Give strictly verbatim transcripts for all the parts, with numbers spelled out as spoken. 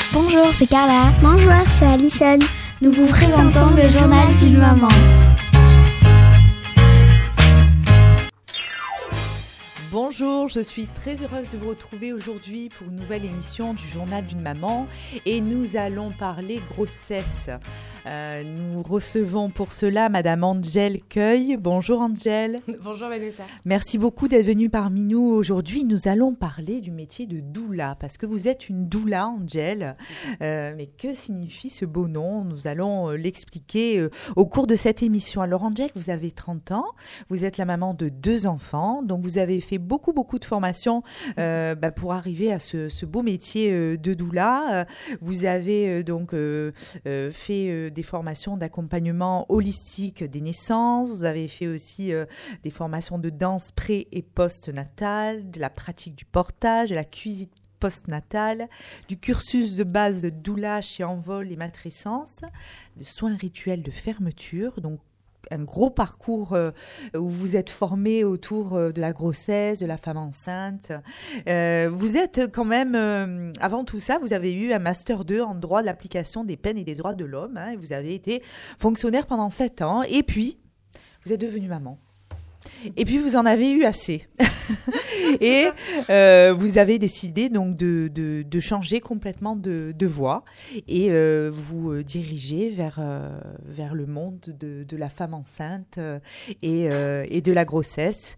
Bonjour, c'est Carla. Bonjour, c'est Alison. Nous vous présentons le journal d'une maman. Bonjour, je suis très heureuse de vous retrouver aujourd'hui pour une nouvelle émission du journal d'une maman et nous allons parler grossesse. Euh, nous recevons pour cela Madame Angèle Cueil. Bonjour Angèle. Bonjour Vanessa. Merci beaucoup d'être venue parmi nous aujourd'hui. Nous allons parler du métier de doula parce que vous êtes une doula, Angèle. Euh, mais que signifie ce beau nom ? Nous allons euh, l'expliquer euh, au cours de cette émission. Alors Angèle, vous avez trente ans, vous êtes la maman de deux enfants, donc vous avez fait beaucoup beaucoup de formations euh, bah, pour arriver à ce, ce beau métier euh, de doula. Euh, vous avez euh, donc euh, euh, fait euh, des formations d'accompagnement holistique des naissances. Vous avez fait aussi euh, des formations de danse pré- et post-natale, de la pratique du portage, de la cuisine post-natale, du cursus de base de doula chez Envol et Matrescence, de soins rituels de fermeture, donc un gros parcours euh, où vous êtes formé autour euh, de la grossesse, de la femme enceinte. Euh, vous êtes quand même, euh, avant tout ça, vous avez eu un master deux en droit de l'application des peines et des droits de l'homme. Hein, et vous avez été fonctionnaire pendant sept ans. Et puis, vous êtes devenue maman. Et puis, vous en avez eu assez. Et euh, vous avez décidé donc de, de, de changer complètement de, de voie et euh, vous euh, dirigez vers, euh, vers le monde de, de la femme enceinte euh, et, euh, et de la grossesse.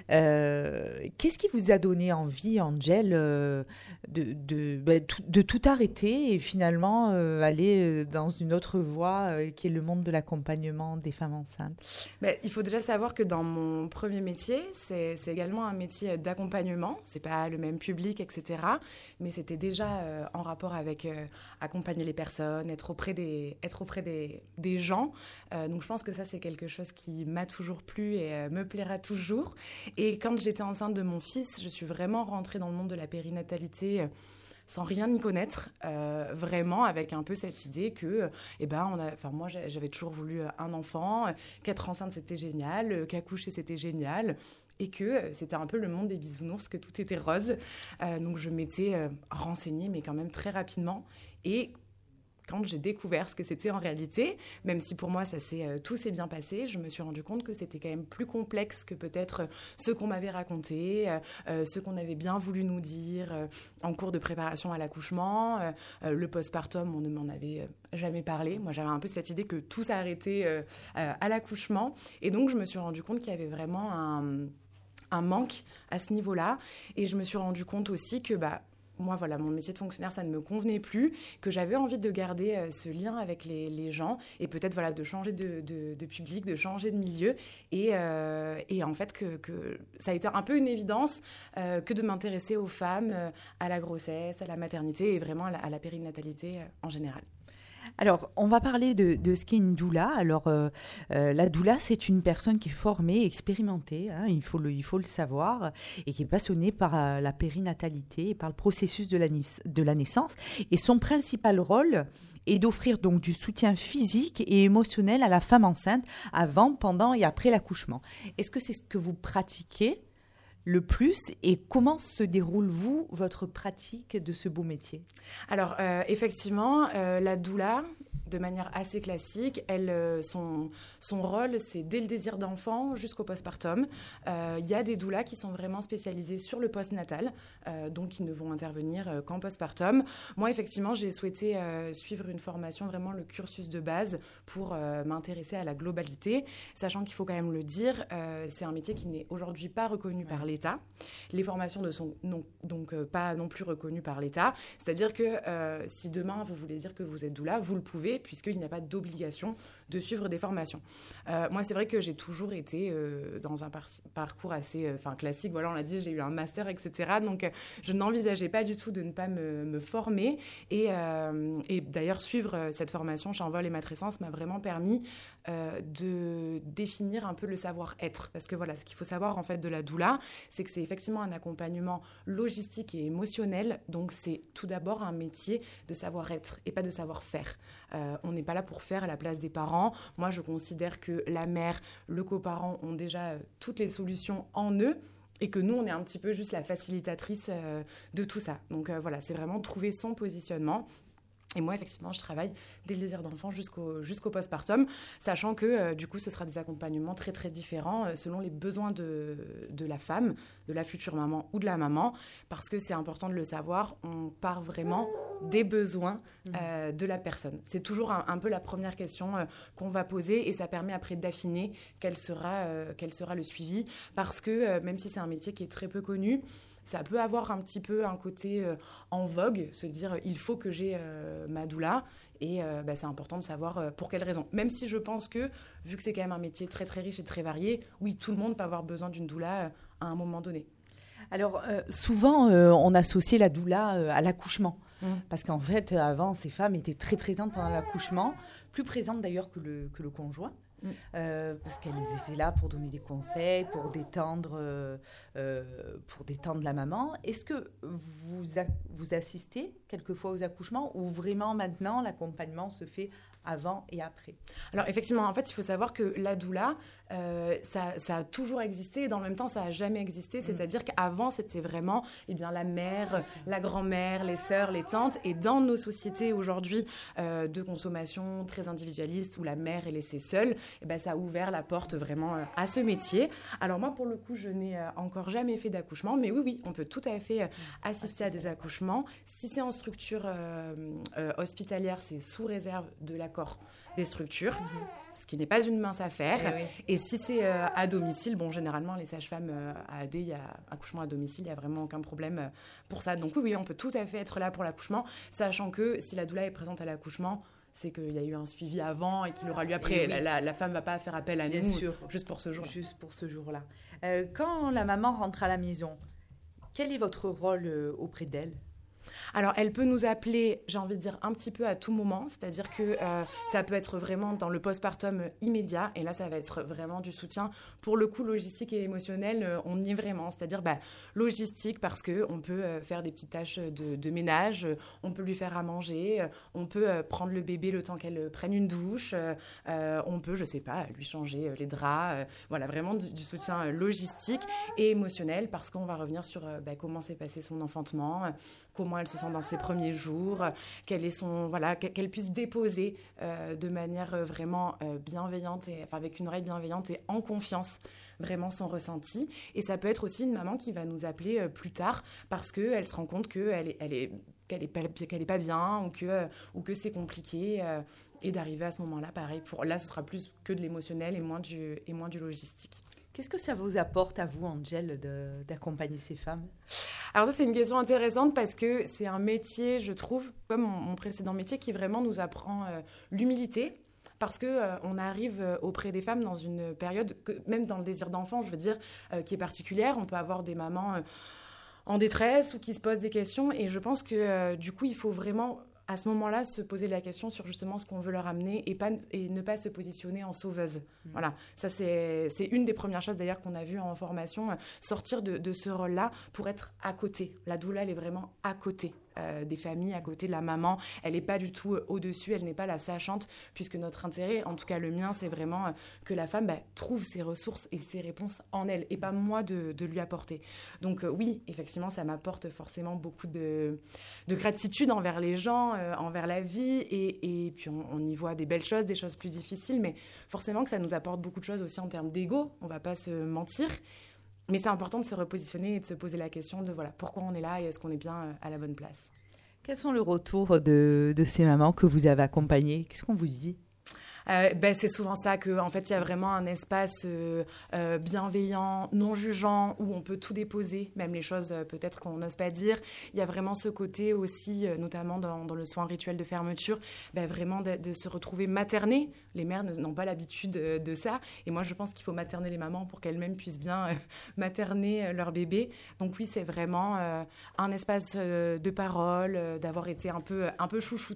Euh, qu'est-ce qui vous a donné envie, Angèle, euh, de, de, bah, tout, de tout arrêter et finalement euh, aller dans une autre voie euh, qui est le monde de l'accompagnement des femmes enceintes ? Ben, il faut déjà savoir que dans mon premier métier, c'est, c'est également un métier d'accompagnement. C'est pas le même public, et cetera. Mais c'était déjà euh, en rapport avec euh, accompagner les personnes, être auprès des, être auprès des, des gens. Euh, donc je pense que ça, c'est quelque chose qui m'a toujours plu et euh, me plaira toujours. Et quand j'étais enceinte de mon fils, je suis vraiment rentrée dans le monde de la périnatalité euh, sans rien y connaître, euh, vraiment avec un peu cette idée que, eh ben, on a, enfin moi j'avais toujours voulu un enfant, qu'être enceinte c'était génial, qu'accoucher c'était génial, et que c'était un peu le monde des bisounours, que tout était rose. Euh, donc je m'étais euh, renseignée, mais quand même très rapidement, et quand j'ai découvert ce que c'était en réalité, même si pour moi ça s'est, euh, tout s'est bien passé, je me suis rendu compte que c'était quand même plus complexe que peut-être ce qu'on m'avait raconté, euh, ce qu'on avait bien voulu nous dire euh, en cours de préparation à l'accouchement. Euh, euh, le postpartum, on ne m'en avait jamais parlé. Moi, j'avais un peu cette idée que tout s'arrêtait euh, euh, à l'accouchement. Et donc, je me suis rendu compte qu'il y avait vraiment un, un manque à ce niveau-là. Et je me suis rendu compte aussi que... Bah, moi, voilà, mon métier de fonctionnaire, ça ne me convenait plus, que j'avais envie de garder euh, ce lien avec les, les gens et peut-être voilà, de changer de, de, de public, de changer de milieu. Et, euh, et en fait, que, que ça a été un peu une évidence euh, que de m'intéresser aux femmes, euh, à la grossesse, à la maternité et vraiment à la, à la périnatalité euh, en général. Alors, on va parler de, de ce qu'est une doula. Alors, euh, euh, la doula, c'est une personne qui est formée, expérimentée, hein, il faut le, il faut le savoir, et qui est passionnée par euh, la périnatalité et par le processus de la, de la naissance. Et son principal rôle est d'offrir donc du soutien physique et émotionnel à la femme enceinte avant, pendant et après l'accouchement. Est-ce que c'est ce que vous pratiquez le plus et comment se déroule, vous, votre pratique de ce beau métier ? Alors, euh, effectivement, euh, la doula, de manière assez classique, elle, euh, son, son rôle, c'est dès le désir d'enfant jusqu'au postpartum. Il euh, y a des doulas qui sont vraiment spécialisées sur le postnatal, euh, donc qui ne vont intervenir euh, qu'en postpartum. Moi, effectivement, j'ai souhaité euh, suivre une formation, vraiment le cursus de base, pour euh, m'intéresser à la globalité, sachant qu'il faut quand même le dire, euh, c'est un métier qui n'est aujourd'hui pas reconnu par l'État. Les formations ne sont non, donc euh, pas non plus reconnues par l'État. C'est-à-dire que euh, si demain vous voulez dire que vous êtes doula, vous le pouvez, puisqu'il n'y a pas d'obligation de suivre des formations. Euh, moi, c'est vrai que j'ai toujours été euh, dans un par- parcours assez euh, classique. Voilà, on l'a dit, j'ai eu un master, et cetera. Donc, euh, je n'envisageais pas du tout de ne pas me, me former. Et, euh, et d'ailleurs, suivre euh, cette formation chez Envol et Matrescence m'a vraiment permis euh, de définir un peu le savoir-être. Parce que voilà, ce qu'il faut savoir en fait de la doula, c'est que c'est effectivement un accompagnement logistique et émotionnel. Donc, c'est tout d'abord un métier de savoir-être et pas de savoir-faire. Euh, on n'est pas là pour faire à la place des parents. Moi, je considère que la mère, le coparent ont déjà euh, toutes les solutions en eux et que nous, on est un petit peu juste la facilitatrice euh, de tout ça. Donc euh, voilà, c'est vraiment trouver son positionnement. Et moi, effectivement, je travaille dès le désir d'enfant jusqu'au, jusqu'au postpartum, sachant que, euh, du coup, ce sera des accompagnements très, très différents euh, selon les besoins de, de la femme, de la future maman ou de la maman, parce que c'est important de le savoir, on part vraiment des besoins euh, de la personne. C'est toujours un, un peu la première question euh, qu'on va poser et ça permet après d'affiner quel sera, euh, quel sera le suivi, parce que euh, même si c'est un métier qui est très peu connu, ça peut avoir un petit peu un côté euh, en vogue, se dire il faut que j'ai euh, ma doula et euh, bah, c'est important de savoir euh, pour quelles raisons. Même si je pense que, vu que c'est quand même un métier très très riche et très varié, oui, tout le monde peut avoir besoin d'une doula euh, à un moment donné. Alors, euh, souvent, euh, on associait la doula euh, à l'accouchement. Mmh. Parce qu'en fait, avant, ces femmes étaient très présentes pendant l'accouchement, plus présentes d'ailleurs que le, que le conjoint. Mmh. Euh, parce qu'elles étaient là pour donner des conseils, pour détendre, euh, euh, pour détendre la maman. Est-ce que vous, a, vous assistez quelquefois aux accouchements ou vraiment maintenant l'accompagnement se fait avant et après? Alors effectivement, en fait, il faut savoir que la doula, euh, ça, ça a toujours existé et dans le même temps, ça n'a jamais existé. C'est-à-dire qu'avant, c'était vraiment eh bien, la mère, la grand-mère, les sœurs, les tantes. Et dans nos sociétés aujourd'hui euh, de consommation très individualiste où la mère est laissée seule, eh ben, ça a ouvert la porte vraiment euh, à ce métier. Alors moi, pour le coup, je n'ai euh, encore jamais fait d'accouchement, mais oui, oui, on peut tout à fait euh, assister à des accouchements. Si c'est en structure euh, euh, hospitalière, c'est sous réserve de l'accord des structures, mmh. ce qui n'est pas une mince affaire. Et, oui. et si c'est euh, à domicile, bon, généralement, les sages-femmes euh, à A D, il y a accouchement à domicile, il n'y a vraiment aucun problème euh, pour ça. Donc oui, oui, on peut tout à fait être là pour l'accouchement, sachant que si la doula est présente à l'accouchement, c'est qu'il y a eu un suivi avant et qu'il aura lieu après. Oui. La, la, la femme ne va pas faire appel à Bien nous sûr. juste pour ce jour-là. Juste pour ce jour-là. Euh, quand la maman rentre à la maison, quel est votre rôle euh, auprès d'elle ? Alors, elle peut nous appeler, j'ai envie de dire, un petit peu à tout moment. C'est-à-dire que euh, ça peut être vraiment dans le postpartum immédiat. Et là, ça va être vraiment du soutien. Pour le coup, logistique et émotionnel, euh, on y est vraiment. C'est-à-dire bah, logistique parce qu'on peut euh, faire des petites tâches de, de ménage. Euh, on peut lui faire à manger. Euh, on peut euh, prendre le bébé le temps qu'elle euh, prenne une douche. Euh, on peut, je sais pas, lui changer euh, les draps. Euh, voilà, vraiment du, du soutien euh, logistique et émotionnel parce qu'on va revenir sur euh, bah, comment s'est passé son enfantement, euh, comment elle se sent dans ses premiers jours, qu'elle est son, voilà, qu'elle puisse déposer euh, de manière vraiment euh, bienveillante, et, enfin avec une oreille bienveillante et en confiance vraiment son ressenti. Et ça peut être aussi une maman qui va nous appeler euh, plus tard parce qu'elle se rend compte qu'elle est, elle est, qu'elle est, pas, qu'elle est pas bien ou que, euh, ou que c'est compliqué euh, et d'arriver à ce moment-là, pareil. Pour, là, ce sera plus que de l'émotionnel et moins du, et moins du logistique. Qu'est-ce que ça vous apporte à vous, Angel, de, d'accompagner ces femmes ? Alors ça, c'est une question intéressante parce que c'est un métier, je trouve, comme mon, mon précédent métier, qui vraiment nous apprend euh, l'humilité. Parce qu'on euh, arrive euh, auprès des femmes dans une période, que, même dans le désir d'enfant, je veux dire, euh, qui est particulière. On peut avoir des mamans euh, en détresse ou qui se posent des questions. Et je pense que euh, du coup, il faut vraiment, à ce moment-là, se poser la question sur justement ce qu'on veut leur amener et, pas, et ne pas se positionner en sauveuse. Mmh. Voilà, ça c'est, c'est une des premières choses d'ailleurs qu'on a vues en formation, euh, sortir de, de ce rôle-là pour être à côté. La doula, elle est vraiment à côté. Euh, des familles, à côté de la maman. Elle n'est pas du tout euh, au-dessus, elle n'est pas la sachante, puisque notre intérêt, en tout cas le mien, c'est vraiment euh, que la femme bah, trouve ses ressources et ses réponses en elle, et pas moi de, de lui apporter. Donc euh, oui, effectivement, ça m'apporte forcément beaucoup de, de gratitude envers les gens, euh, envers la vie, et, et puis on, on y voit des belles choses, des choses plus difficiles, mais forcément que ça nous apporte beaucoup de choses aussi en termes d'ego, on ne va pas se mentir. Mais c'est important de se repositionner et de se poser la question de voilà, pourquoi on est là et est-ce qu'on est bien à la bonne place. Quels sont les retours de, de ces mamans que vous avez accompagnées ? Qu'est-ce qu'on vous dit ? Euh, ben, c'est souvent ça qu'en en fait, il y a vraiment un espace euh, euh, bienveillant, non jugeant, où on peut tout déposer, même les choses euh, peut-être qu'on n'ose pas dire. Il y a vraiment ce côté aussi, euh, notamment dans, dans le soin rituel de fermeture, ben, vraiment de, de se retrouver maternée. Les mères n'ont pas l'habitude de, de ça. Et moi, je pense qu'il faut materner les mamans pour qu'elles-mêmes puissent bien euh, materner euh, leur bébé. Donc oui, c'est vraiment euh, un espace euh, de parole, euh, d'avoir été un peu, un peu chouchoutée.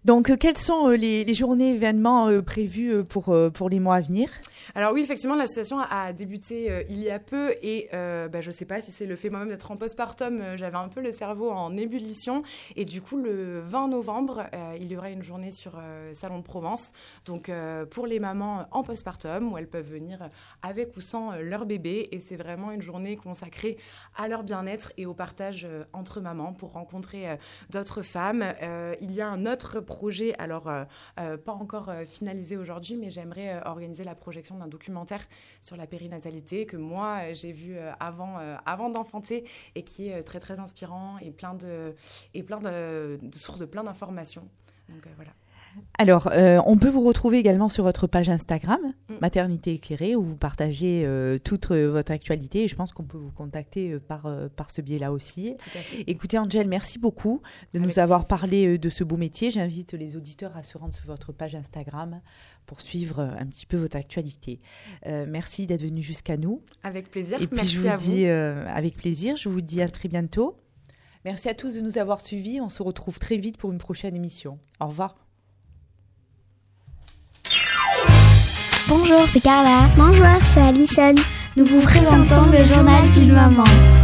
Donc, euh, quelles sont euh, les, les journées événements euh, prévues euh, pour, euh, pour les mois à venir ? Alors oui, effectivement, l'association a débuté euh, il y a peu et euh, bah, je ne sais pas si c'est le fait moi-même d'être en postpartum, euh, j'avais un peu le cerveau en ébullition et du coup, le vingt novembre, euh, il y aura une journée sur euh, Salon de Provence, donc euh, pour les mamans en postpartum où elles peuvent venir avec ou sans euh, leur bébé et c'est vraiment une journée consacrée à leur bien-être et au partage euh, entre mamans pour rencontrer euh, d'autres femmes. Euh, il y a un autre projet, alors euh, euh, pas encore euh, finalisé aujourd'hui, mais j'aimerais euh, organiser la projection d'un documentaire sur la périnatalité que moi euh, j'ai vu euh, avant, euh, avant d'enfanter et qui est euh, très très inspirant et plein de, et plein de, de sources de plein d'informations. Donc euh, voilà. Alors, euh, on peut vous retrouver également sur votre page Instagram, Mm. Maternité éclairée, où vous partagez euh, toute euh, votre actualité. Et je pense qu'on peut vous contacter euh, par, euh, par ce biais-là aussi. Tout à fait. Écoutez, Angel, merci beaucoup de Avec nous avoir plaisir. parlé euh, de ce beau métier. J'invite les auditeurs à se rendre sur votre page Instagram pour suivre euh, un petit peu votre actualité. Euh, merci d'être venu jusqu'à nous. Avec plaisir. Et puis, Merci je vous à dis vous. euh, avec plaisir, je vous dis à très bientôt. Merci à tous de nous avoir suivis. On se retrouve très vite pour une prochaine émission. Au revoir. Bonjour, c'est Carla. Bonjour, c'est Alison. Nous vous présentons le journal d'une maman.